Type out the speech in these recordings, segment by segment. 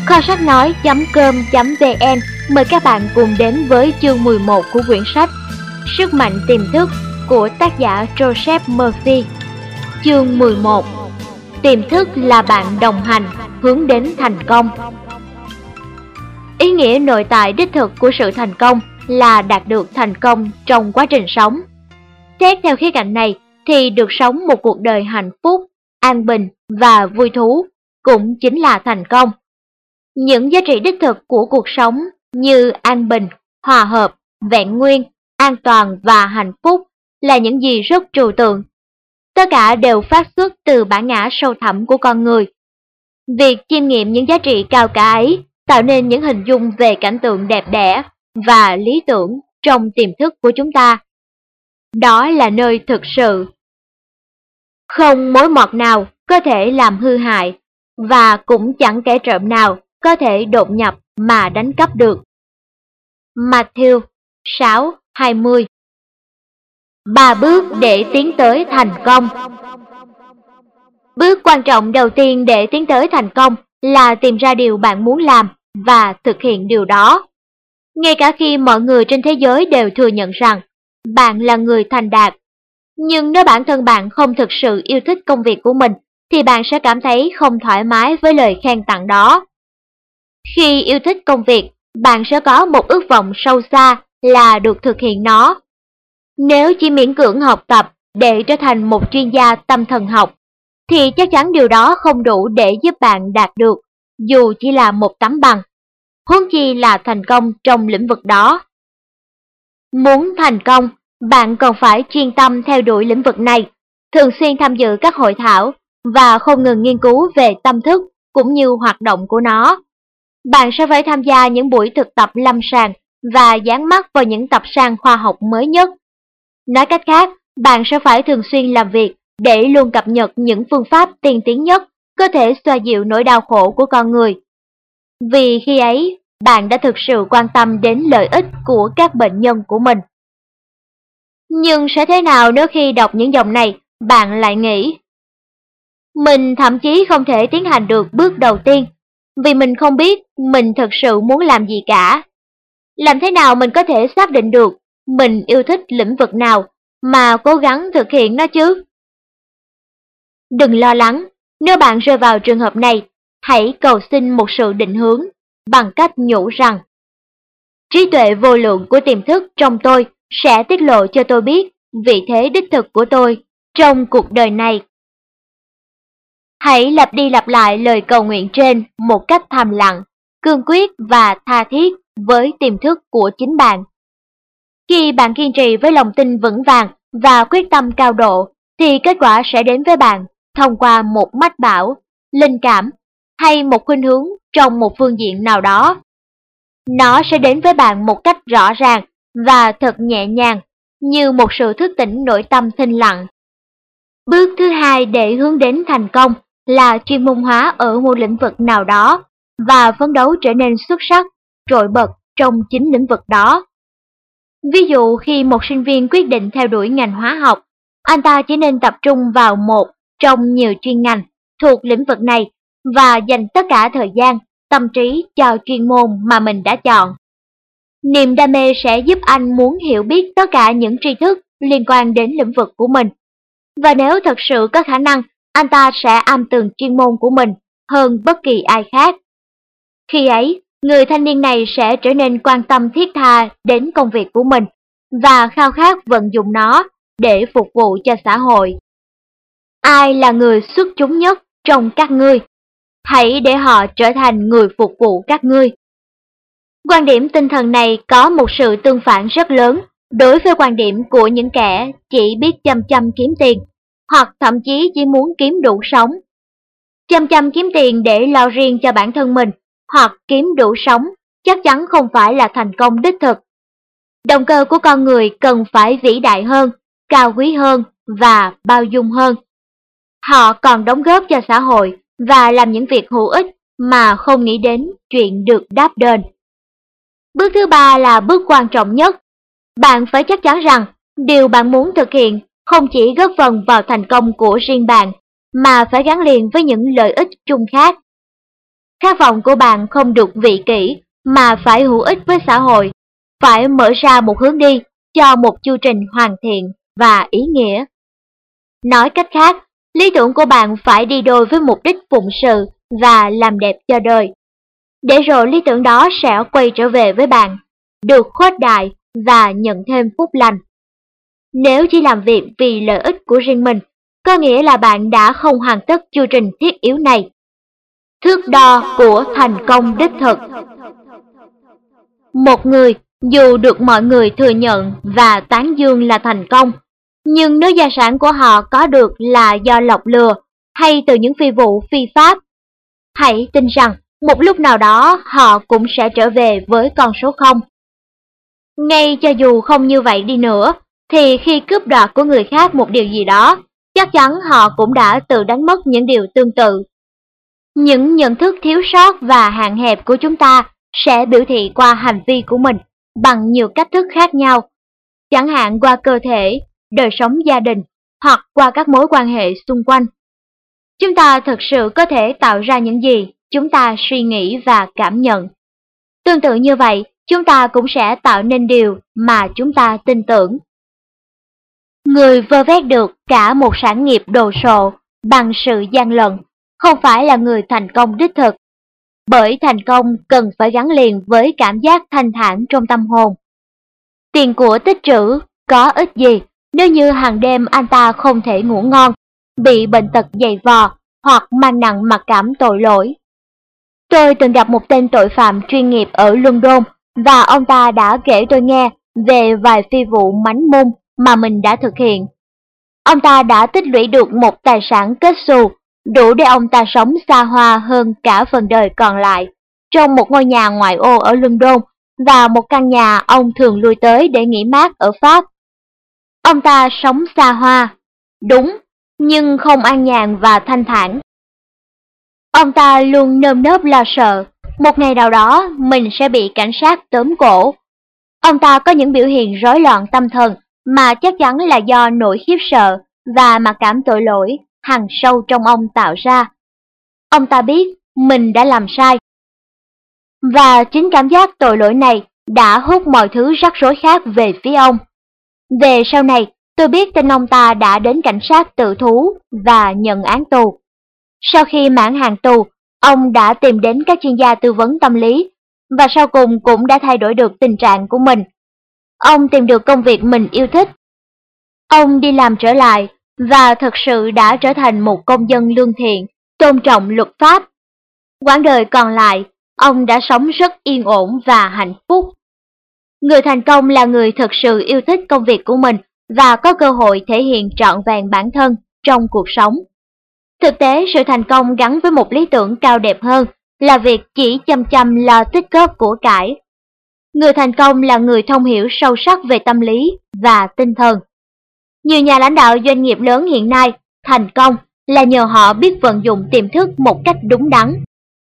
Kho sách nói.com.vn mời các bạn cùng đến với chương 11 của quyển sách Sức mạnh tiềm thức của tác giả Joseph Murphy. Chương 11. Tiềm thức là bạn đồng hành hướng đến thành công. Ý nghĩa nội tại đích thực của sự thành công là đạt được thành công trong quá trình sống. Xét theo khía cạnh này thì được sống một cuộc đời hạnh phúc, an bình và vui thú cũng chính là thành công. Những giá trị đích thực của cuộc sống như an bình, hòa hợp, vẹn nguyên, an toàn và hạnh phúc là những gì rất trừu tượng. Tất cả đều phát xuất từ bản ngã sâu thẳm của con người. Việc chiêm nghiệm những giá trị cao cả ấy tạo nên những hình dung về cảnh tượng đẹp đẽ và lý tưởng trong tiềm thức của chúng ta. Đó là nơi thực sự. Không mối mọt nào có thể làm hư hại, và cũng chẳng kẻ trộm nào có thể đột nhập mà đánh cắp được. Matthew 6:20. 3 bước để tiến tới thành công. Bước quan trọng đầu tiên để tiến tới thành công là tìm ra điều bạn muốn làm và thực hiện điều đó. Ngay cả khi mọi người trên thế giới đều thừa nhận rằng bạn là người thành đạt, nhưng nếu bản thân bạn không thực sự yêu thích công việc của mình thì bạn sẽ cảm thấy không thoải mái với lời khen tặng đó. Khi yêu thích công việc, bạn sẽ có một ước vọng sâu xa là được thực hiện nó. Nếu chỉ miễn cưỡng học tập để trở thành một chuyên gia tâm thần học, thì chắc chắn điều đó không đủ để giúp bạn đạt được, dù chỉ là một tấm bằng, huống chi là thành công trong lĩnh vực đó. Muốn thành công, bạn cần phải chuyên tâm theo đuổi lĩnh vực này, thường xuyên tham dự các hội thảo và không ngừng nghiên cứu về tâm thức cũng như hoạt động của nó. Bạn sẽ phải tham gia những buổi thực tập lâm sàng và dán mắt vào những tập san khoa học mới nhất. Nói cách khác, bạn sẽ phải thường xuyên làm việc để luôn cập nhật những phương pháp tiên tiến nhất có thể xoa dịu nỗi đau khổ của con người. Vì khi ấy, bạn đã thực sự quan tâm đến lợi ích của các bệnh nhân của mình. Nhưng sẽ thế nào nếu khi đọc những dòng này, bạn lại nghĩ mình thậm chí không thể tiến hành được bước đầu tiên, vì mình không biết mình thực sự muốn làm gì cả. Làm thế nào mình có thể xác định được mình yêu thích lĩnh vực nào mà cố gắng thực hiện nó chứ? Đừng lo lắng, nếu bạn rơi vào trường hợp này, hãy cầu xin một sự định hướng bằng cách nhủ rằng trí tuệ vô lượng của tiềm thức trong tôi sẽ tiết lộ cho tôi biết vị thế đích thực của tôi trong cuộc đời này. Hãy lặp đi lặp lại lời cầu nguyện trên một cách thầm lặng, cương quyết và tha thiết với tiềm thức của chính bạn. Khi bạn kiên trì với lòng tin vững vàng và quyết tâm cao độ, thì kết quả sẽ đến với bạn thông qua một mách bảo, linh cảm hay một khuynh hướng trong một phương diện nào đó. Nó sẽ đến với bạn một cách rõ ràng và thật nhẹ nhàng, như một sự thức tỉnh nội tâm thinh lặng. Bước thứ hai để hướng đến thành công là chuyên môn hóa ở một lĩnh vực nào đó và phấn đấu trở nên xuất sắc, trội bật trong chính lĩnh vực đó. Ví dụ khi một sinh viên quyết định theo đuổi ngành hóa học, anh ta chỉ nên tập trung vào một trong nhiều chuyên ngành thuộc lĩnh vực này và dành tất cả thời gian, tâm trí cho chuyên môn mà mình đã chọn. Niềm đam mê sẽ giúp anh muốn hiểu biết tất cả những tri thức liên quan đến lĩnh vực của mình. Và nếu thật sự có khả năng, anh ta sẽ am tường chuyên môn của mình hơn bất kỳ ai khác. Khi ấy, người thanh niên này sẽ trở nên quan tâm thiết tha đến công việc của mình và khao khát vận dụng nó để phục vụ cho xã hội. Ai là người xuất chúng nhất trong các ngươi? Hãy để họ trở thành người phục vụ các ngươi. Quan điểm tinh thần này có một sự tương phản rất lớn đối với quan điểm của những kẻ chỉ biết chăm chăm kiếm tiền, hoặc thậm chí chỉ muốn kiếm đủ sống. Chăm chăm kiếm tiền để lo riêng cho bản thân mình, hoặc kiếm đủ sống, chắc chắn không phải là thành công đích thực. Động cơ của con người cần phải vĩ đại hơn, cao quý hơn và bao dung hơn. Họ còn đóng góp cho xã hội và làm những việc hữu ích mà không nghĩ đến chuyện được đáp đền. Bước thứ ba là bước quan trọng nhất. Bạn phải chắc chắn rằng điều bạn muốn thực hiện không chỉ góp phần vào thành công của riêng bạn, mà phải gắn liền với những lợi ích chung khác. Khát vọng của bạn không được vị kỷ mà phải hữu ích với xã hội, phải mở ra một hướng đi cho một chu trình hoàn thiện và ý nghĩa. Nói cách khác, lý tưởng của bạn phải đi đôi với mục đích phụng sự và làm đẹp cho đời. Để rồi lý tưởng đó sẽ quay trở về với bạn, được khuếch đại và nhận thêm phúc lành. Nếu chỉ làm việc vì lợi ích của riêng mình, có nghĩa là bạn đã không hoàn tất chu trình thiết yếu này. Thước đo của thành công đích thực. Một người dù được mọi người thừa nhận và tán dương là thành công, nhưng nếu gia sản của họ có được là do lọc lừa hay từ những phi vụ phi pháp, hãy tin rằng một lúc nào đó họ cũng sẽ trở về với con số 0. Ngay cho dù không như vậy đi nữa, thì khi cướp đoạt của người khác một điều gì đó, chắc chắn họ cũng đã tự đánh mất những điều tương tự. Những nhận thức thiếu sót và hạn hẹp của chúng ta sẽ biểu thị qua hành vi của mình bằng nhiều cách thức khác nhau, chẳng hạn qua cơ thể, đời sống gia đình hoặc qua các mối quan hệ xung quanh. Chúng ta thực sự có thể tạo ra những gì chúng ta suy nghĩ và cảm nhận. Tương tự như vậy, chúng ta cũng sẽ tạo nên điều mà chúng ta tin tưởng. Người vơ vét được cả một sản nghiệp đồ sộ bằng sự gian lận không phải là người thành công đích thực, bởi thành công cần phải gắn liền với cảm giác thanh thản trong tâm hồn. Tiền của tích trữ có ích gì nếu như hàng đêm anh ta không thể ngủ ngon, bị bệnh tật dày vò hoặc mang nặng mặc cảm tội lỗi. Tôi từng gặp một tên tội phạm chuyên nghiệp ở London và ông ta đã kể tôi nghe về vài phi vụ mánh mung mà mình đã thực hiện. Ông ta đã tích lũy được một tài sản kết xù đủ để ông ta sống xa hoa hơn cả phần đời còn lại trong một ngôi nhà ngoại ô ở London và một căn nhà ông thường lui tới để nghỉ mát ở Pháp. Ông ta sống xa hoa, đúng, nhưng không an nhàn và thanh thản. Ông ta luôn nơm nớp lo sợ, một ngày nào đó mình sẽ bị cảnh sát tóm cổ. Ông ta có những biểu hiện rối loạn tâm thần mà chắc chắn là do nỗi khiếp sợ và mặc cảm tội lỗi hằn sâu trong ông tạo ra. Ông ta biết mình đã làm sai. Và chính cảm giác tội lỗi này đã hút mọi thứ rắc rối khác về phía ông. Về sau này, tôi biết tên ông ta đã đến cảnh sát tự thú và nhận án tù. Sau khi mãn hạn tù, ông đã tìm đến các chuyên gia tư vấn tâm lý và sau cùng cũng đã thay đổi được tình trạng của mình. Ông tìm được công việc mình yêu thích. Ông đi làm trở lại và thực sự đã trở thành một công dân lương thiện, tôn trọng luật pháp. Quãng đời còn lại, ông đã sống rất yên ổn và hạnh phúc. Người thành công là người thực sự yêu thích công việc của mình và có cơ hội thể hiện trọn vẹn bản thân trong cuộc sống. Thực tế, sự thành công gắn với một lý tưởng cao đẹp hơn là việc chỉ chăm chăm lo tích góp của cải. Người thành công là người thông hiểu sâu sắc về tâm lý và tinh thần. Nhiều nhà lãnh đạo doanh nghiệp lớn hiện nay thành công là nhờ họ biết vận dụng tiềm thức một cách đúng đắn.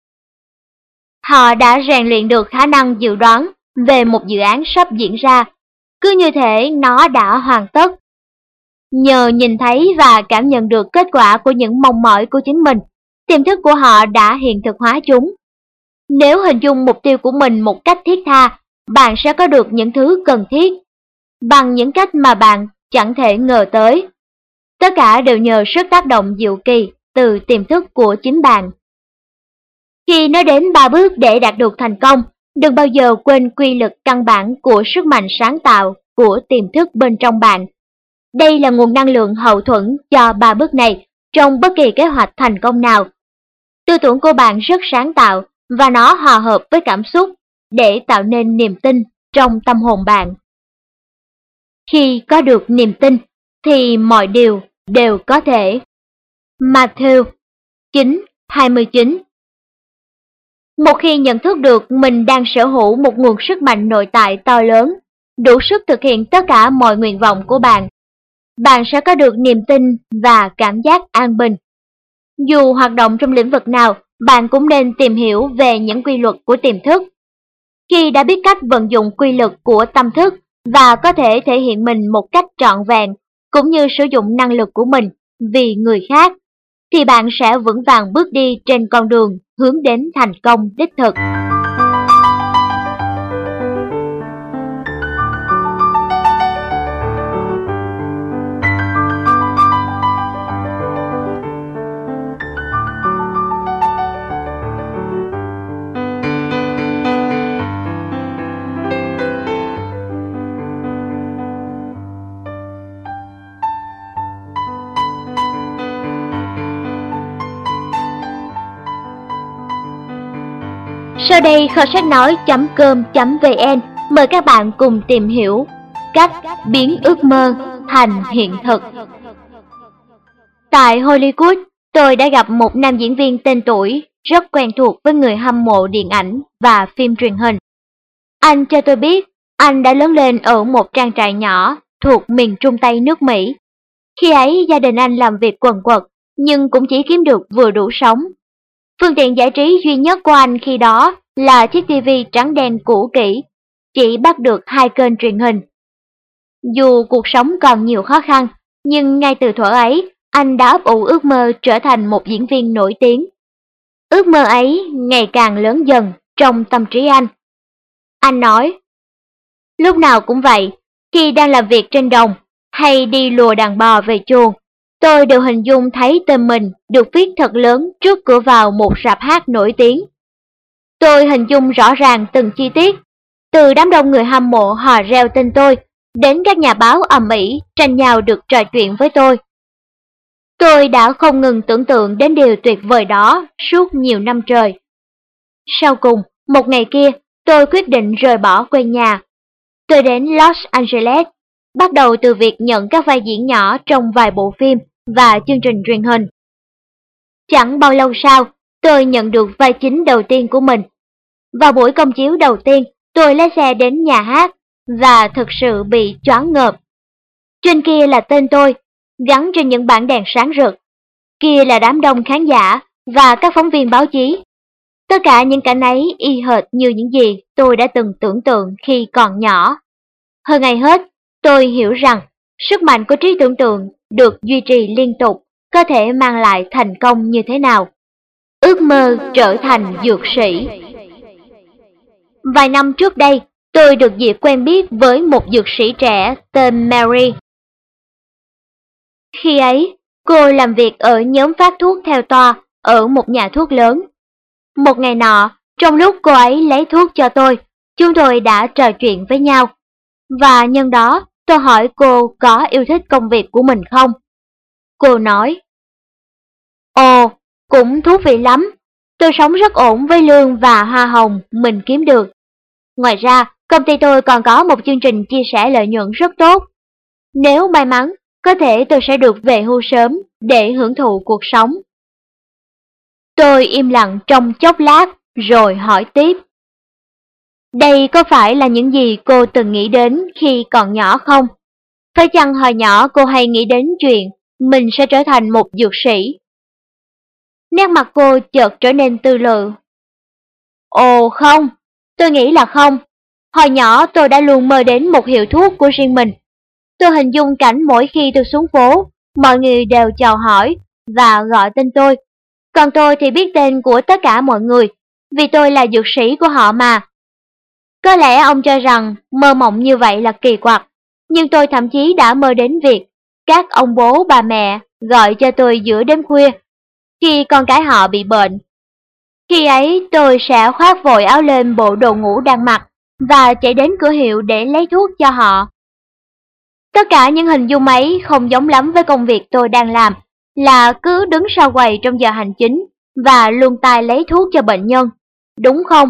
Họ đã rèn luyện được khả năng dự đoán về một dự án sắp diễn ra, cứ như thể nó đã hoàn tất. Nhờ nhìn thấy và cảm nhận được kết quả của những mong mỏi của chính mình, tiềm thức của họ đã hiện thực hóa chúng. Nếu hình dung mục tiêu của mình một cách thiết tha, bạn sẽ có được những thứ cần thiết, bằng những cách mà bạn chẳng thể ngờ tới. Tất cả đều nhờ sức tác động diệu kỳ từ tiềm thức của chính bạn. Khi nói đến 3 bước để đạt được thành công, đừng bao giờ quên quy luật căn bản của sức mạnh sáng tạo của tiềm thức bên trong bạn. Đây là nguồn năng lượng hậu thuẫn cho 3 bước này trong bất kỳ kế hoạch thành công nào. Tư tưởng của bạn rất sáng tạo và nó hòa hợp với cảm xúc để tạo nên niềm tin trong tâm hồn bạn. Khi có được niềm tin thì mọi điều đều có thể. Matthew 9:29. Một khi nhận thức được mình đang sở hữu một nguồn sức mạnh nội tại to lớn, đủ sức thực hiện tất cả mọi nguyện vọng của bạn, bạn sẽ có được niềm tin và cảm giác an bình. Dù hoạt động trong lĩnh vực nào, bạn cũng nên tìm hiểu về những quy luật của tiềm thức. Khi đã biết cách vận dụng quy luật của tâm thức và có thể thể hiện mình một cách trọn vẹn, cũng như sử dụng năng lực của mình vì người khác, thì bạn sẽ vững vàng bước đi trên con đường hướng đến thành công đích thực. Sau đây kho sách nói.com.vn mời các bạn cùng tìm hiểu cách biến ước mơ thành hiện thực. Tại Hollywood, tôi đã gặp một nam diễn viên tên tuổi rất quen thuộc với người hâm mộ điện ảnh và phim truyền hình. Anh cho tôi biết anh đã lớn lên ở một trang trại nhỏ thuộc miền Trung Tây nước Mỹ. Khi ấy gia đình anh làm việc quần quật nhưng cũng chỉ kiếm được vừa đủ sống. Phương tiện giải trí duy nhất của anh khi đó là chiếc TV trắng đen cũ kỹ, chỉ bắt được 2 kênh truyền hình. Dù cuộc sống còn nhiều khó khăn, nhưng ngay từ thuở ấy, anh đã ấp ủ ước mơ trở thành một diễn viên nổi tiếng. Ước mơ ấy ngày càng lớn dần trong tâm trí anh. Anh nói, lúc nào cũng vậy, khi đang làm việc trên đồng hay đi lùa đàn bò về chuồng, tôi đều hình dung thấy tên mình được viết thật lớn trước cửa vào một rạp hát nổi tiếng. Tôi hình dung rõ ràng từng chi tiết, từ đám đông người hâm mộ hò reo tên tôi, đến các nhà báo ầm ĩ tranh nhau được trò chuyện với tôi. Tôi đã không ngừng tưởng tượng đến điều tuyệt vời đó suốt nhiều năm trời. Sau cùng, một ngày kia, tôi quyết định rời bỏ quê nhà. Tôi đến Los Angeles, bắt đầu từ việc nhận các vai diễn nhỏ trong vài bộ phim và chương trình truyền hình. Chẳng bao lâu sau, tôi nhận được vai chính đầu tiên của mình. Vào buổi công chiếu đầu tiên, tôi lái xe đến nhà hát và thực sự bị choáng ngợp. Trên kia là tên tôi, gắn trên những bảng đèn sáng rực. Kia là đám đông khán giả và các phóng viên báo chí. Tất cả những cảnh ấy y hệt như những gì tôi đã từng tưởng tượng khi còn nhỏ. Hơn ai hết, tôi hiểu rằng sức mạnh của trí tưởng tượng được duy trì liên tục có thể mang lại thành công như thế nào. Ước mơ trở thành dược sĩ. Vài năm trước đây, tôi được dịp quen biết với một dược sĩ trẻ tên Mary. Khi ấy, cô làm việc ở nhóm phát thuốc theo toa ở một nhà thuốc lớn. Một ngày nọ, trong lúc cô ấy lấy thuốc cho tôi, chúng tôi đã trò chuyện với nhau. Và nhân đó, tôi hỏi cô có yêu thích công việc của mình không? Cô nói, ồ, cũng thú vị lắm. Tôi sống rất ổn với lương và hoa hồng mình kiếm được. Ngoài ra, công ty tôi còn có một chương trình chia sẻ lợi nhuận rất tốt. Nếu may mắn, có thể tôi sẽ được về hưu sớm để hưởng thụ cuộc sống. Tôi im lặng trong chốc lát rồi hỏi tiếp. Đây có phải là những gì cô từng nghĩ đến khi còn nhỏ không? Phải chăng hồi nhỏ cô hay nghĩ đến chuyện mình sẽ trở thành một dược sĩ? Nét mặt cô chợt trở nên tư lự. Ồ không, tôi nghĩ là không. Hồi nhỏ tôi đã luôn mơ đến một hiệu thuốc của riêng mình. Tôi hình dung cảnh mỗi khi tôi xuống phố, mọi người đều chào hỏi và gọi tên tôi. Còn tôi thì biết tên của tất cả mọi người, vì tôi là dược sĩ của họ mà. Có lẽ ông cho rằng mơ mộng như vậy là kỳ quặc, nhưng tôi thậm chí đã mơ đến việc các ông bố bà mẹ gọi cho tôi giữa đêm khuya, khi con cái họ bị bệnh. Khi ấy tôi sẽ khoác vội áo lên bộ đồ ngủ đang mặc và chạy đến cửa hiệu để lấy thuốc cho họ. Tất cả những hình dung ấy không giống lắm với công việc tôi đang làm, là cứ đứng sau quầy trong giờ hành chính và luôn tay lấy thuốc cho bệnh nhân, đúng không?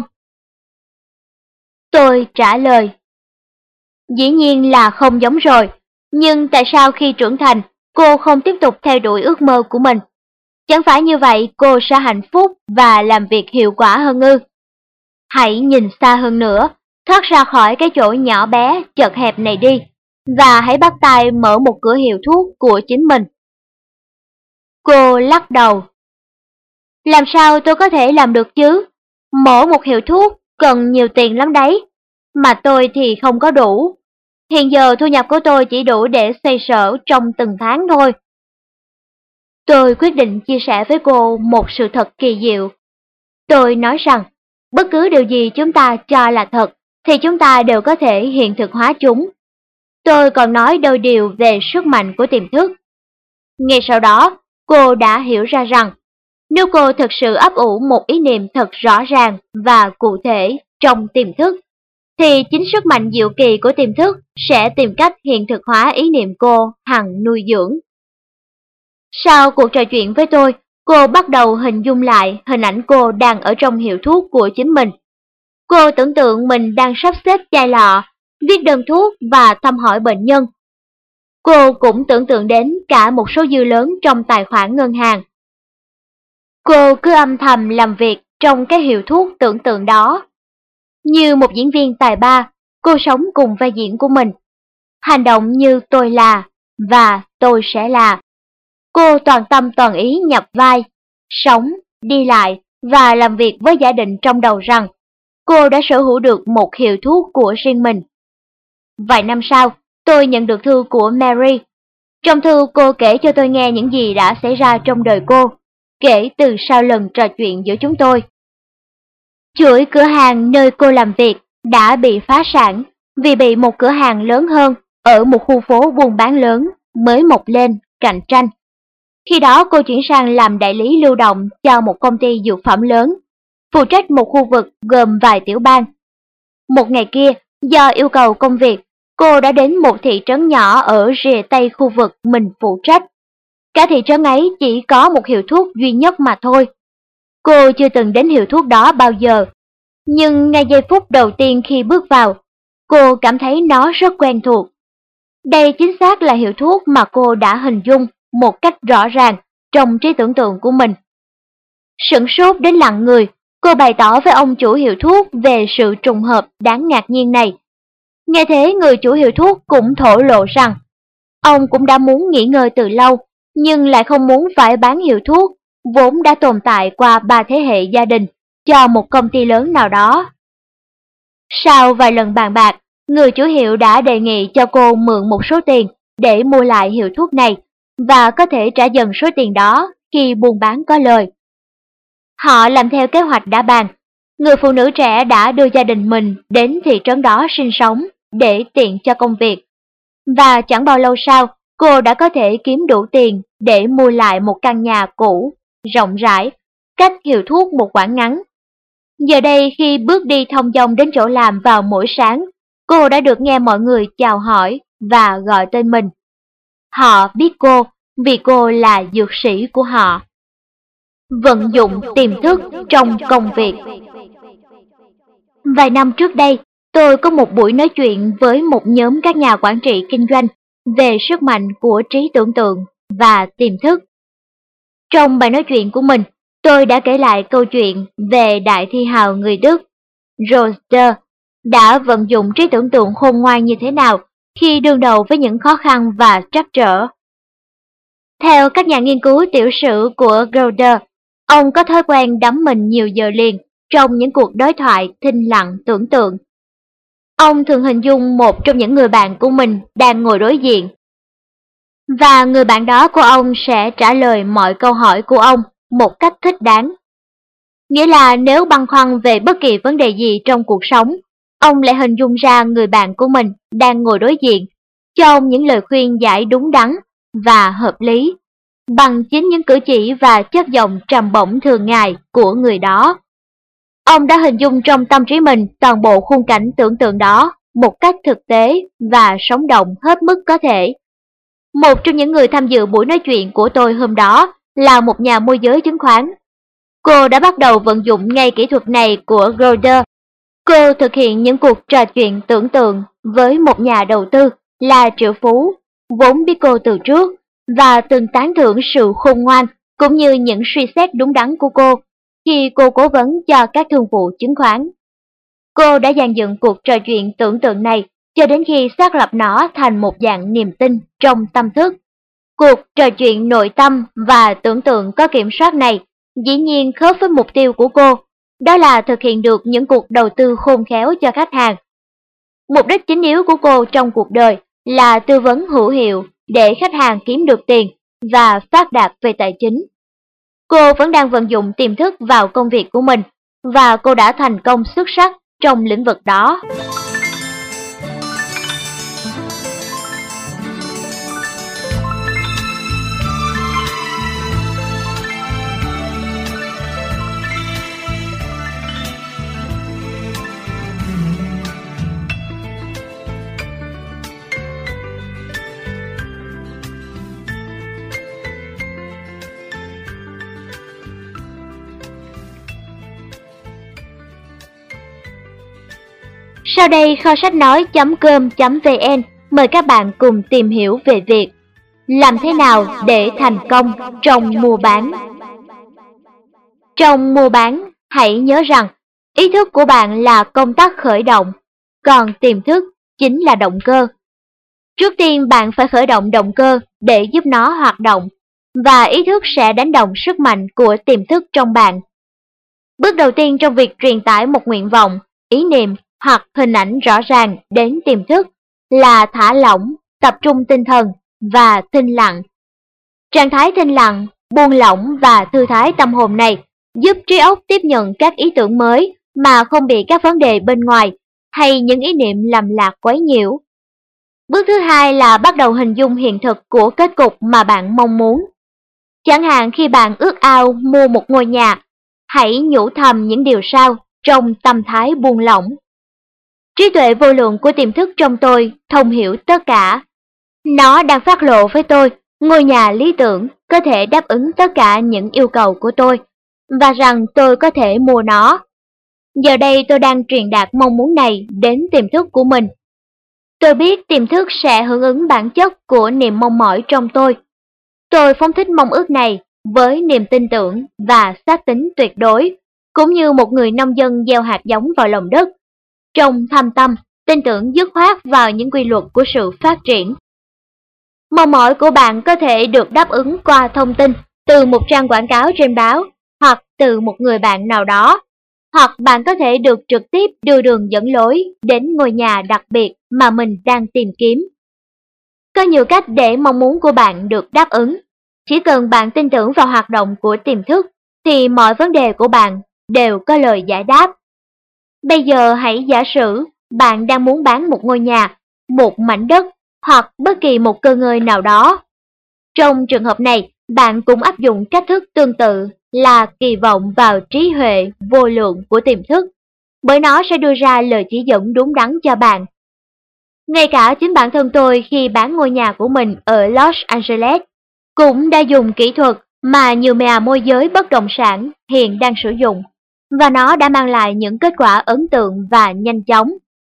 Tôi trả lời. Dĩ nhiên là không giống rồi, nhưng tại sao khi trưởng thành, cô không tiếp tục theo đuổi ước mơ của mình? Chẳng phải như vậy cô sẽ hạnh phúc và làm việc hiệu quả hơn ư? Hãy nhìn xa hơn nữa, thoát ra khỏi cái chỗ nhỏ bé, chật hẹp này đi, và hãy bắt tay mở một cửa hiệu thuốc của chính mình. Cô lắc đầu. Làm sao tôi có thể làm được chứ? Mở một hiệu thuốc cần nhiều tiền lắm đấy, mà tôi thì không có đủ. Hiện giờ thu nhập của tôi chỉ đủ để xoay sở trong từng tháng thôi. Tôi quyết định chia sẻ với cô một sự thật kỳ diệu. tôi nói rằng bất cứ điều gì chúng ta cho là thật thì chúng ta đều có thể hiện thực hóa chúng. Tôi còn nói đôi điều về sức mạnh của tiềm thức. Ngay sau đó, cô đã hiểu ra rằng nếu cô thực sự ấp ủ một ý niệm thật rõ ràng và cụ thể trong tiềm thức, thì chính sức mạnh diệu kỳ của tiềm thức sẽ tìm cách hiện thực hóa ý niệm cô hằng nuôi dưỡng. Sau cuộc trò chuyện với tôi, cô bắt đầu hình dung lại hình ảnh cô đang ở trong hiệu thuốc của chính mình. Cô tưởng tượng mình đang sắp xếp chai lọ, viết đơn thuốc và thăm hỏi bệnh nhân. Cô cũng tưởng tượng đến cả một số dư lớn trong tài khoản ngân hàng. Cô cứ âm thầm làm việc trong cái hiệu thuốc tưởng tượng đó. Như một diễn viên tài ba, cô sống cùng vai diễn của mình. Hành động như tôi là và tôi sẽ là. Cô toàn tâm toàn ý nhập vai, sống, đi lại và làm việc với giả định trong đầu rằng cô đã sở hữu được một hiệu thuốc của riêng mình. Vài năm sau, tôi nhận được thư của Mary. Trong thư cô kể cho tôi nghe những gì đã xảy ra trong đời cô, kể từ sau lần trò chuyện giữa chúng tôi. Chuỗi cửa hàng nơi cô làm việc đã bị phá sản vì bị một cửa hàng lớn hơn ở một khu phố buôn bán lớn mới mọc lên cạnh tranh. Khi đó cô chuyển sang làm đại lý lưu động cho một công ty dược phẩm lớn, phụ trách một khu vực gồm vài tiểu bang. Một ngày kia, do yêu cầu công việc, cô đã đến một thị trấn nhỏ ở rìa tây khu vực mình phụ trách. Cả thị trấn ấy chỉ có một hiệu thuốc duy nhất mà thôi. Cô chưa từng đến hiệu thuốc đó bao giờ, nhưng ngay giây phút đầu tiên khi bước vào, cô cảm thấy nó rất quen thuộc. Đây chính xác là hiệu thuốc mà cô đã hình dung một cách rõ ràng trong trí tưởng tượng của mình. Sửng sốt đến lặng người, cô bày tỏ với ông chủ hiệu thuốc về sự trùng hợp đáng ngạc nhiên này. Nghe thế, người chủ hiệu thuốc cũng thổ lộ rằng ông cũng đã muốn nghỉ ngơi từ lâu, nhưng lại không muốn phải bán hiệu thuốc vốn đã tồn tại qua 3 thế hệ gia đình cho một công ty lớn nào đó. Sau vài lần bàn bạc, người chủ hiệu đã đề nghị cho cô mượn một số tiền để mua lại hiệu thuốc này và có thể trả dần số tiền đó khi buôn bán có lời. Họ làm theo kế hoạch đã bàn. Người phụ nữ trẻ đã đưa gia đình mình đến thị trấn đó sinh sống để tiện cho công việc. Và chẳng bao lâu sau, cô đã có thể kiếm đủ tiền để mua lại một căn nhà cũ, rộng rãi, cách hiệu thuốc một quãng ngắn. Giờ đây khi bước đi thong dong đến chỗ làm vào mỗi sáng, cô đã được nghe mọi người chào hỏi và gọi tên mình. Họ biết cô vì cô là dược sĩ của họ. Vận dụng tiềm thức trong công việc. Vài năm trước đây, tôi có một buổi nói chuyện với một nhóm các nhà quản trị kinh doanh về sức mạnh của trí tưởng tượng và tiềm thức. Trong bài nói chuyện của mình, tôi đã kể lại câu chuyện về đại thi hào người Đức, Roster, đã vận dụng trí tưởng tượng khôn ngoan như thế nào khi đương đầu với những khó khăn và trắc trở. Theo các nhà nghiên cứu tiểu sử của Roster, ông có thói quen đắm mình nhiều giờ liền trong những cuộc đối thoại thinh lặng tưởng tượng. Ông thường hình dung một trong những người bạn của mình đang ngồi đối diện, và người bạn đó của ông sẽ trả lời mọi câu hỏi của ông một cách thích đáng. Nghĩa là nếu băn khoăn về bất kỳ vấn đề gì trong cuộc sống, ông lại hình dung ra người bạn của mình đang ngồi đối diện, cho ông những lời khuyên giải đúng đắn và hợp lý, bằng chính những cử chỉ và chất giọng trầm bổng thường ngày của người đó. Ông đã hình dung trong tâm trí mình toàn bộ khung cảnh tưởng tượng đó một cách thực tế và sống động hết mức có thể. Một trong những người tham dự buổi nói chuyện của tôi hôm đó là một nhà môi giới chứng khoán. Cô đã bắt đầu vận dụng ngay kỹ thuật này của Roder. Cô thực hiện những cuộc trò chuyện tưởng tượng với một nhà đầu tư là triệu phú, vốn biết cô từ trước và từng tán thưởng sự khôn ngoan cũng như những suy xét đúng đắn của cô khi cô cố vấn cho các thương vụ chứng khoán. Cô đã dàn dựng cuộc trò chuyện tưởng tượng này cho đến khi xác lập nó thành một dạng niềm tin trong tâm thức. Cuộc trò chuyện nội tâm và tưởng tượng có kiểm soát này dĩ nhiên khớp với mục tiêu của cô, đó là thực hiện được những cuộc đầu tư khôn khéo cho khách hàng. Mục đích chính yếu của cô trong cuộc đời là tư vấn hữu hiệu để khách hàng kiếm được tiền và phát đạt về tài chính. Cô vẫn đang vận dụng tiềm thức vào công việc của mình và cô đã thành công xuất sắc trong lĩnh vực đó. Sau đây kho sách nói.com.vn mời các bạn cùng tìm hiểu về việc làm thế nào để thành công trong mua bán. Trong mua bán, hãy nhớ rằng ý thức của bạn là công tắc khởi động, còn tiềm thức chính là động cơ. Trước tiên bạn phải khởi động động cơ để giúp nó hoạt động, và ý thức sẽ đánh động sức mạnh của tiềm thức trong bạn. Bước đầu tiên trong việc truyền tải một nguyện vọng, ý niệm hoặc hình ảnh rõ ràng đến tiềm thức là thả lỏng, tập trung tinh thần và thinh lặng. Trạng thái thinh lặng, buông lỏng và thư thái tâm hồn này giúp trí óc tiếp nhận các ý tưởng mới mà không bị các vấn đề bên ngoài hay những ý niệm lầm lạc quấy nhiễu. Bước thứ hai là bắt đầu hình dung hiện thực của kết cục mà bạn mong muốn. Chẳng hạn khi bạn ước ao mua một ngôi nhà, hãy nhủ thầm những điều sau trong tâm thái buông lỏng. Trí tuệ vô lượng của tiềm thức trong tôi thông hiểu tất cả. Nó đang phát lộ với tôi ngôi nhà lý tưởng có thể đáp ứng tất cả những yêu cầu của tôi, và rằng tôi có thể mua nó. Giờ đây tôi đang truyền đạt mong muốn này đến tiềm thức của mình. Tôi biết tiềm thức sẽ hưởng ứng bản chất của niềm mong mỏi trong tôi. Tôi phóng thích mong ước này với niềm tin tưởng và xác tín tuyệt đối, cũng như một người nông dân gieo hạt giống vào lòng đất, trong thâm tâm, tin tưởng dứt khoát vào những quy luật của sự phát triển. Mong mỏi của bạn có thể được đáp ứng qua thông tin từ một trang quảng cáo trên báo, hoặc từ một người bạn nào đó, hoặc bạn có thể được trực tiếp đưa đường dẫn lối đến ngôi nhà đặc biệt mà mình đang tìm kiếm. Có nhiều cách để mong muốn của bạn được đáp ứng. Chỉ cần bạn tin tưởng vào hoạt động của tiềm thức, thì mọi vấn đề của bạn đều có lời giải đáp. Bây giờ hãy giả sử bạn đang muốn bán một ngôi nhà, một mảnh đất hoặc bất kỳ một cơ ngơi nào đó. Trong trường hợp này, bạn cũng áp dụng cách thức tương tự là kỳ vọng vào trí huệ vô lượng của tiềm thức, bởi nó sẽ đưa ra lời chỉ dẫn đúng đắn cho bạn. Ngay cả chính bản thân tôi khi bán ngôi nhà của mình ở Los Angeles cũng đã dùng kỹ thuật mà nhiều nhà môi giới bất động sản hiện đang sử dụng, và nó đã mang lại những kết quả ấn tượng và nhanh chóng.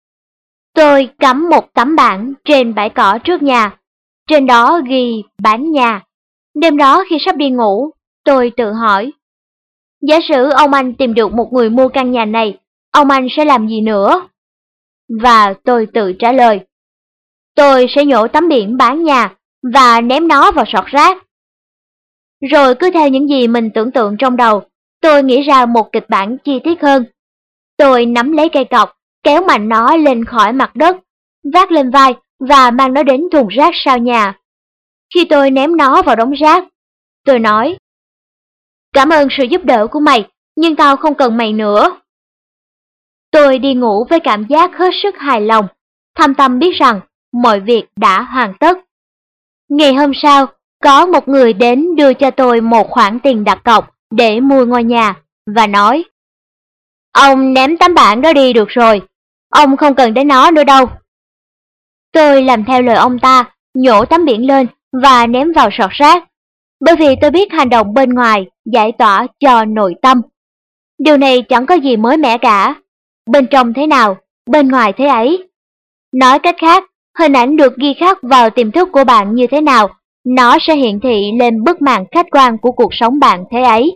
Tôi cắm một tấm bảng trên bãi cỏ trước nhà, trên đó ghi bán nhà. Đêm đó khi sắp đi ngủ, tôi tự hỏi, giả sử ông anh tìm được một người mua căn nhà này, ông anh sẽ làm gì nữa? Và tôi tự trả lời, tôi sẽ nhổ tấm biển bán nhà và ném nó vào sọt rác. Rồi cứ theo những gì mình tưởng tượng trong đầu, tôi nghĩ ra một kịch bản chi tiết hơn. Tôi nắm lấy cây cọc, kéo mạnh nó lên khỏi mặt đất, vác lên vai và mang nó đến thùng rác sau nhà. Khi tôi ném nó vào đống rác, tôi nói, cảm ơn sự giúp đỡ của mày, nhưng tao không cần mày nữa. Tôi đi ngủ với cảm giác hết sức hài lòng, thâm tâm biết rằng mọi việc đã hoàn tất. Ngày hôm sau, có một người đến đưa cho tôi một khoản tiền đặt cọc để mua ngôi nhà, và nói, ông ném tấm bảng đó đi được rồi, ông không cần đến nó nữa đâu. Tôi làm theo lời ông ta, nhổ tấm biển lên và ném vào sọt rác, bởi vì tôi biết hành động bên ngoài giải tỏa cho nội tâm. Điều này chẳng có gì mới mẻ cả, bên trong thế nào, bên ngoài thế ấy. Nói cách khác, hình ảnh được ghi khắc vào tiềm thức của bạn như thế nào, nó sẽ hiển thị lên bức màn khách quan của cuộc sống bạn thế ấy.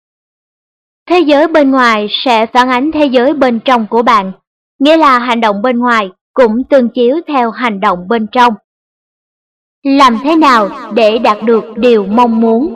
Thế giới bên ngoài sẽ phản ánh thế giới bên trong của bạn, nghĩa là hành động bên ngoài cũng tương chiếu theo hành động bên trong. Làm thế nào để đạt được điều mong muốn?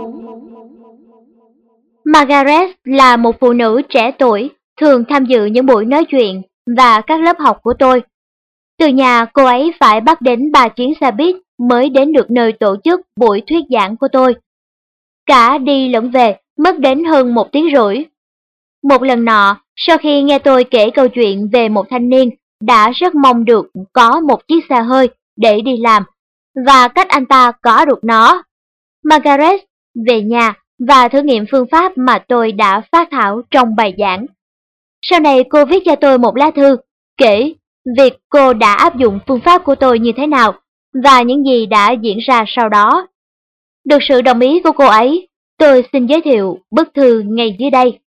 Margaret là một phụ nữ trẻ tuổi, thường tham dự những buổi nói chuyện và các lớp học của tôi. Từ nhà, cô ấy phải bắt đến 3 chuyến xe buýt mới đến được nơi tổ chức buổi thuyết giảng của tôi. Cả đi lẫn về mất đến hơn 1 tiếng rưỡi. Một lần nọ, Sau khi nghe tôi kể câu chuyện về một thanh niên đã rất mong được có một chiếc xe hơi để đi làm, và cách anh ta có được nó, Margaret về nhà và thử nghiệm phương pháp mà tôi đã phát thảo trong bài giảng. Sau này cô viết cho tôi một lá thư, kể việc cô đã áp dụng phương pháp của tôi như thế nào và những gì đã diễn ra sau đó. Được sự đồng ý của cô ấy, tôi xin giới thiệu bức thư ngay dưới đây.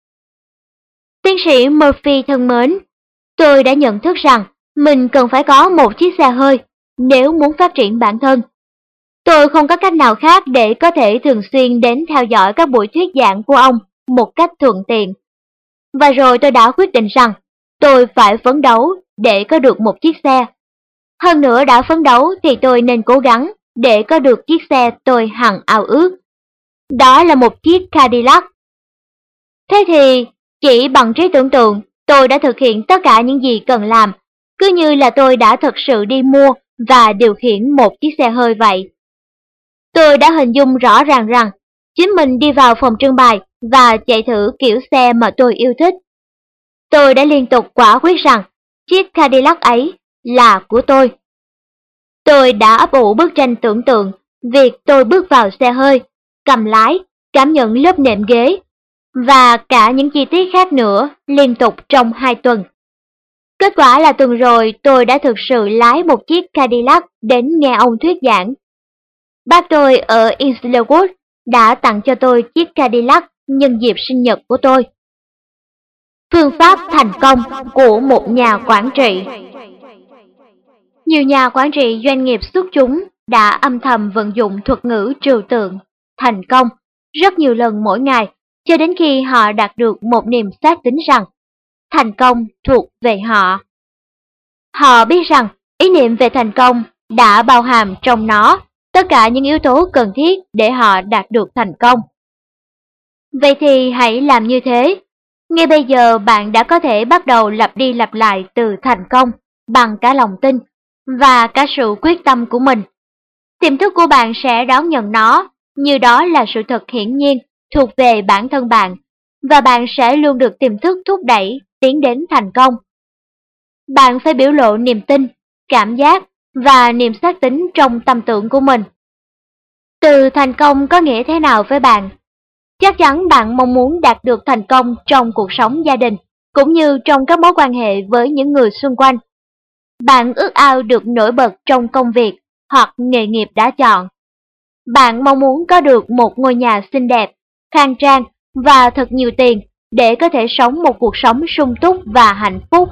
Tiến sĩ Murphy thân mến, tôi đã nhận thức rằng mình cần phải có một chiếc xe hơi nếu muốn phát triển bản thân. Tôi không có cách nào khác để có thể thường xuyên đến theo dõi các buổi thuyết giảng của ông một cách thuận tiện. Và rồi tôi đã quyết định rằng tôi phải phấn đấu để có được một chiếc xe. Hơn nữa đã phấn đấu thì tôi nên cố gắng để có được chiếc xe tôi hằng ao ước. Đó là một chiếc Cadillac. Thế thì, chỉ bằng trí tưởng tượng, tôi đã thực hiện tất cả những gì cần làm, cứ như là tôi đã thực sự đi mua và điều khiển một chiếc xe hơi vậy. Tôi đã hình dung rõ ràng rằng chính mình đi vào phòng trưng bày và chạy thử kiểu xe mà tôi yêu thích. Tôi đã liên tục quả quyết rằng chiếc Cadillac ấy là của tôi. Tôi đã ấp ủ bức tranh tưởng tượng việc tôi bước vào xe hơi, cầm lái, cảm nhận lớp nệm ghế và cả những chi tiết khác nữa liên tục trong 2 tuần. Kết quả là tuần rồi tôi đã thực sự lái một chiếc Cadillac đến nghe ông thuyết giảng. Bác tôi ở Islewood đã tặng cho tôi chiếc Cadillac nhân dịp sinh nhật của tôi. Phương pháp thành công của một nhà quản trị. Nhiều nhà quản trị doanh nghiệp xuất chúng đã âm thầm vận dụng thuật ngữ trừu tượng thành công rất nhiều lần mỗi ngày, cho đến khi họ đạt được một niềm xác tín rằng thành công thuộc về họ. Họ biết rằng ý niệm về thành công đã bao hàm trong nó tất cả những yếu tố cần thiết để họ đạt được thành công. Vậy thì hãy làm như thế. Ngay bây giờ bạn đã có thể bắt đầu lặp đi lặp lại từ thành công bằng cả lòng tin và cả sự quyết tâm của mình. Tiềm thức của bạn sẽ đón nhận nó như đó là sự thật hiển nhiên thuộc về bản thân bạn, và bạn sẽ luôn được tiềm thức thúc đẩy tiến đến thành công. Bạn phải biểu lộ niềm tin, cảm giác và niềm xác tín trong tâm tưởng của mình. Từ thành công có nghĩa thế nào với bạn? Chắc chắn bạn mong muốn đạt được thành công trong cuộc sống gia đình, cũng như trong các mối quan hệ với những người xung quanh. Bạn ước ao được nổi bật trong công việc hoặc nghề nghiệp đã chọn. Bạn mong muốn có được một ngôi nhà xinh đẹp, khang trang và thật nhiều tiền để có thể sống một cuộc sống sung túc và hạnh phúc.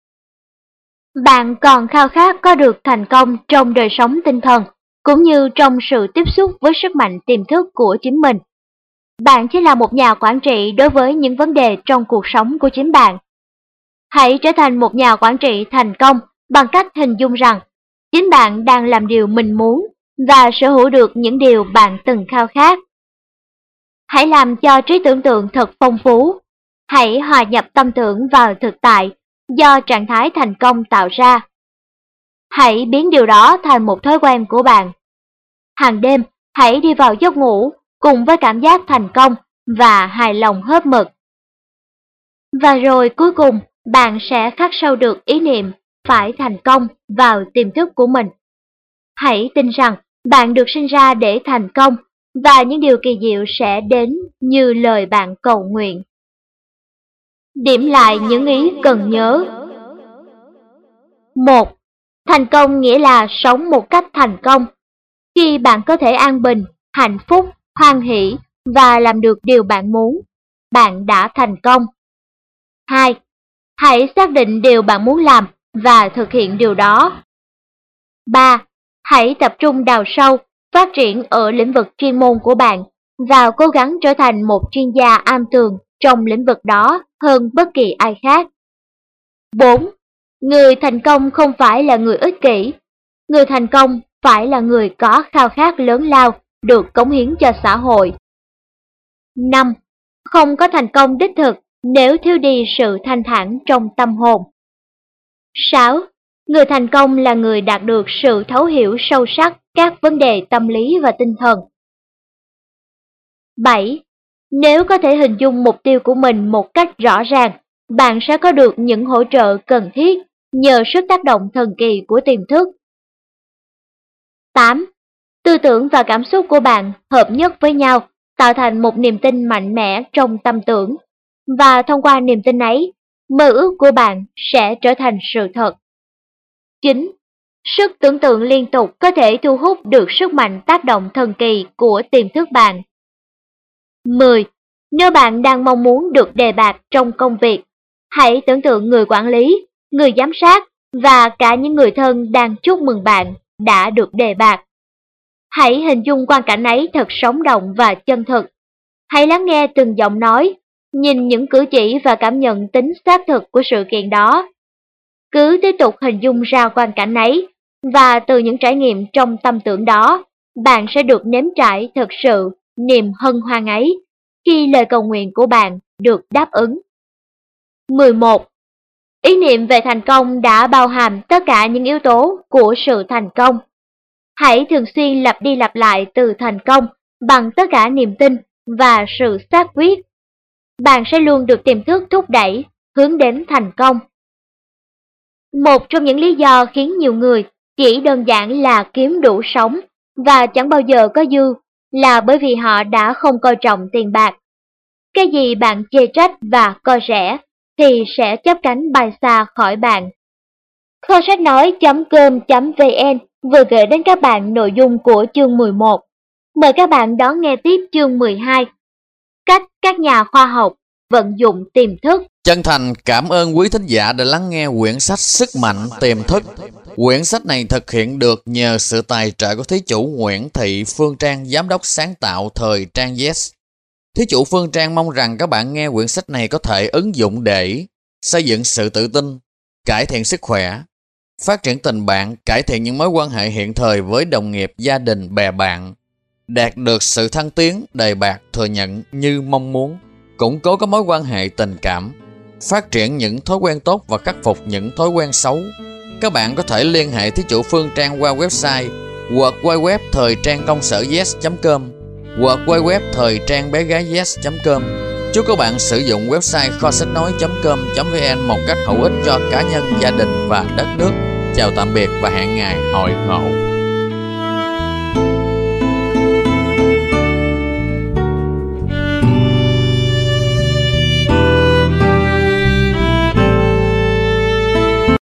Bạn còn khao khát có được thành công trong đời sống tinh thần, cũng như trong sự tiếp xúc với sức mạnh tiềm thức của chính mình. Bạn chỉ là một nhà quản trị đối với những vấn đề trong cuộc sống của chính bạn. Hãy trở thành một nhà quản trị thành công bằng cách hình dung rằng chính bạn đang làm điều mình muốn và sở hữu được những điều bạn từng khao khát. Hãy làm cho trí tưởng tượng thật phong phú. Hãy hòa nhập tâm tưởng vào thực tại do trạng thái thành công tạo ra. Hãy biến điều đó thành một thói quen của bạn. Hàng đêm, hãy đi vào giấc ngủ cùng với cảm giác thành công và hài lòng hết mực. Và rồi cuối cùng, bạn sẽ khắc sâu được ý niệm phải thành công vào tiềm thức của mình. Hãy tin rằng bạn được sinh ra để thành công và những điều kỳ diệu sẽ đến như lời bạn cầu nguyện. Điểm lại những ý cần nhớ. 1. Thành công nghĩa là sống một cách thành công. Khi bạn có thể an bình, hạnh phúc, hoan hỷ và làm được điều bạn muốn, bạn đã thành công. 2. Hãy xác định điều bạn muốn làm và thực hiện điều đó. 3. Hãy tập trung đào sâu, phát triển ở lĩnh vực chuyên môn của bạn và cố gắng trở thành một chuyên gia am tường trong lĩnh vực đó hơn bất kỳ ai khác. 4. Người thành công không phải là người ích kỷ. Người thành công phải là người có khao khát lớn lao được cống hiến cho xã hội. 5. Không có thành công đích thực nếu thiếu đi sự thanh thản trong tâm hồn. 6. Người thành công là người đạt được sự thấu hiểu sâu sắc các vấn đề tâm lý và tinh thần. 7. Nếu có thể hình dung mục tiêu của mình một cách rõ ràng bạn sẽ có được những hỗ trợ cần thiết nhờ sức tác động thần kỳ của tiềm thức. 8. Tư tưởng và cảm xúc của bạn hợp nhất với nhau, tạo thành một niềm tin mạnh mẽ trong tâm tưởng, và thông qua niềm tin ấy, mơ ước của bạn sẽ trở thành sự thật. 9. Sức tưởng tượng liên tục có thể thu hút được sức mạnh tác động thần kỳ của tiềm thức bạn. 10. Nếu bạn đang mong muốn được đề bạt trong công việc, hãy tưởng tượng người quản lý, người giám sát và cả những người thân đang chúc mừng bạn đã được đề bạt. Hãy hình dung quang cảnh ấy thật sống động và chân thực. Hãy lắng nghe từng giọng nói, nhìn những cử chỉ và cảm nhận tính xác thực của sự kiện đó. Cứ tiếp tục hình dung ra quang cảnh ấy, và từ những trải nghiệm trong tâm tưởng đó, bạn sẽ được nếm trải thực sự niềm hân hoan ấy khi lời cầu nguyện của bạn được đáp ứng. 11. Ý niệm về thành công đã bao hàm tất cả những yếu tố của sự thành công. Hãy thường xuyên lặp đi lặp lại từ thành công bằng tất cả niềm tin và sự xác quyết. Bạn sẽ luôn được tiềm thức thúc đẩy, hướng đến thành công. Một trong những lý do khiến nhiều người chỉ đơn giản là kiếm đủ sống và chẳng bao giờ có dư là bởi vì họ đã không coi trọng tiền bạc. Cái gì bạn chê trách và coi rẻ thì sẽ chắp cánh bay xa khỏi bạn. Kho sách nói.com.vn vừa gửi đến các bạn nội dung của chương 11. Mời các bạn đón nghe tiếp chương 12. Cách các nhà khoa học vận dụng tiềm thức. Chân thành cảm ơn quý thính giả đã lắng nghe quyển sách Sức mạnh tiềm thức. Quyển sách này thực hiện được nhờ sự tài trợ của thí chủ Nguyễn Thị Phương Trang, giám đốc sáng tạo thời trang Yes. Thí chủ Phương Trang mong rằng các bạn nghe quyển sách này có thể ứng dụng để xây dựng sự tự tin, cải thiện sức khỏe, phát triển tình bạn, cải thiện những mối quan hệ hiện thời với đồng nghiệp, gia đình, bè bạn, đạt được sự thăng tiến, đề bạt, thừa nhận như mong muốn, củng cố các mối quan hệ tình cảm, phát triển những thói quen tốt và khắc phục những thói quen xấu. Các bạn có thể liên hệ thí chủ Phương Trang qua website www thời trang công sở yes.com, www thời trang bé gái yes.com. Chúc các bạn sử dụng website kho sách nói.com.vn một cách hữu ích cho cá nhân, gia đình và đất nước. Chào tạm biệt và hẹn ngày hội ngộ.